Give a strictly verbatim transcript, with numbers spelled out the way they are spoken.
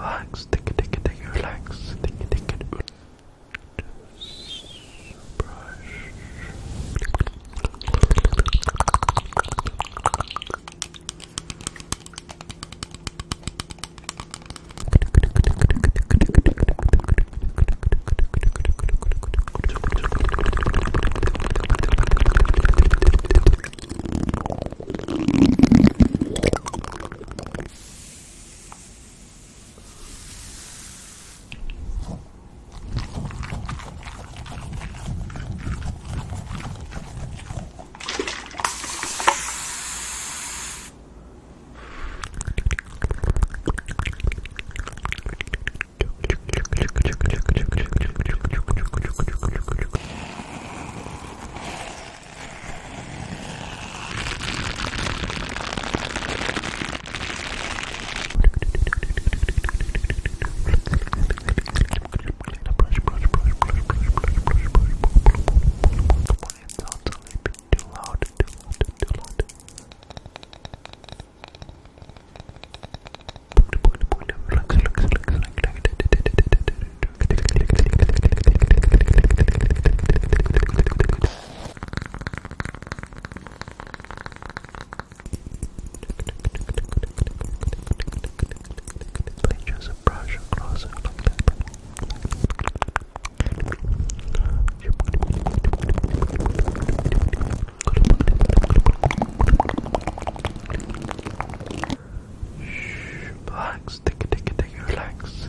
Relax, take it, take it, take it, relax, take it, take it. Brush. Just brush across it like that. Shh, relax, take it, take it, take it, relax.